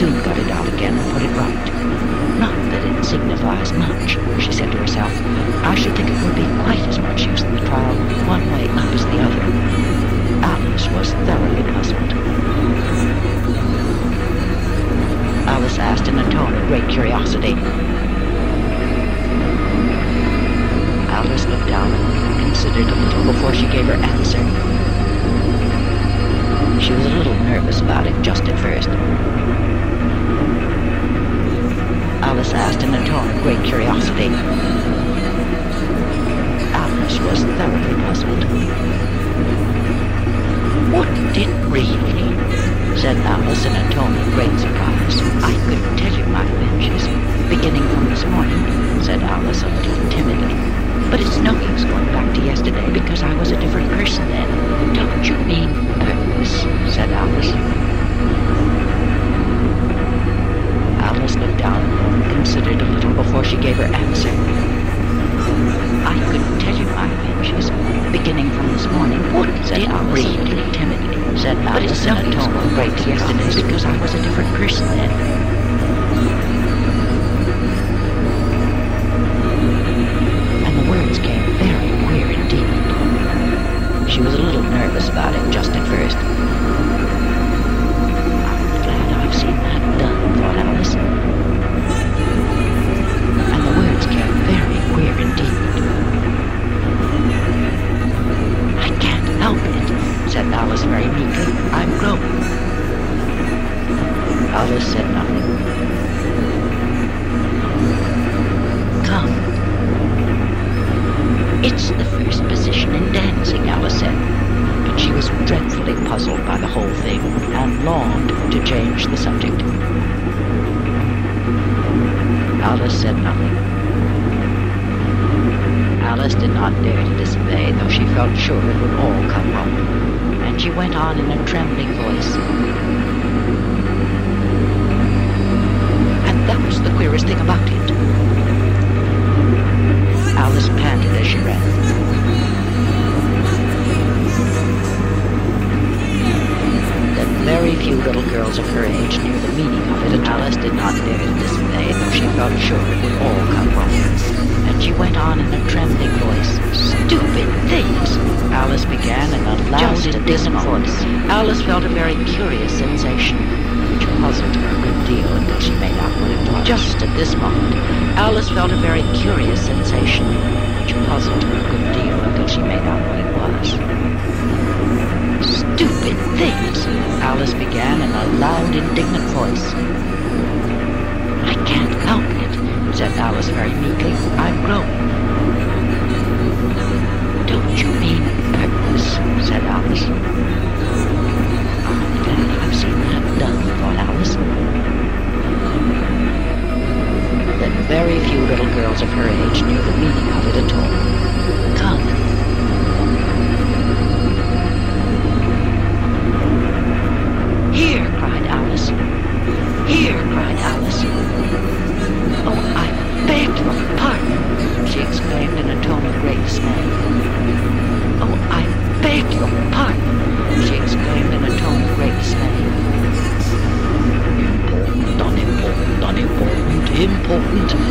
soon got it out again and put it right. Not that it signifies much, she said to herself. I should think it would be quite as much use in the trial one way up as the other. Alice was thoroughly puzzled. Alice asked in a tone of great curiosity. Alice looked down and considered a little before she gave her answer. She was a little nervous about it just at first. Alice asked in a tone of great curiosity. Alice was thoroughly puzzled. Wouldn't it really? Said Alice in a tone of great surprise. I could tell you my adventures, beginning from this morning, said Alice a little timidly. But it's no use going back to yesterday because I was a different person then. Don't you mean purpose? Said Alice. Alice looked down and considered a little before she gave her answer. I couldn't tell you my adventures, beginning from this morning. Wouldn't said Alice really timidly. Said Alice in a tone of great yesterday because I was a different person then. And the words came very queer indeed. She was a little nervous about it just at first. I'm glad I've seen that done, thought Alice. And the words came very queer indeed. I can't help it, said Alice very meekly. I'm grown. Alice said nothing. Come. It's the first position in dancing, Alice said. But she was dreadfully puzzled by the whole thing and longed to change the subject. Alice said nothing. Alice did not dare to disobey, though she felt sure it would all come wrong, and she went on in a trembling voice. And that was the queerest thing about it. Alice panted as she ran. That very few little girls of her age knew the meaning of it, and Alice did not dare to disobey, though she felt sure it would all come wrong. And she went on in a trembling voice. Stupid things! Alice began in a loud and distant voice. Alice felt a very curious sensation, which puzzled her a good deal until she made out what it was. Just at this moment, Alice felt a very curious sensation, which puzzled her a good deal until she made out what it was. Stupid things! Alice began in a loud, indignant voice. I can't help it, said Alice very meekly. I'm grown. Don't you mean purpose? Said Alice. I'm glad I've seen that done, thought Alice. That very few little girls of her age knew the meaning of it at all. Come. Here, cried Alice. Here, cried Alice. Oh, I beg your pardon, she exclaimed in a tone of great dismay. Oh, I beg your pardon, she exclaimed in a tone of great dismay. Important, unimportant, unimportant, important,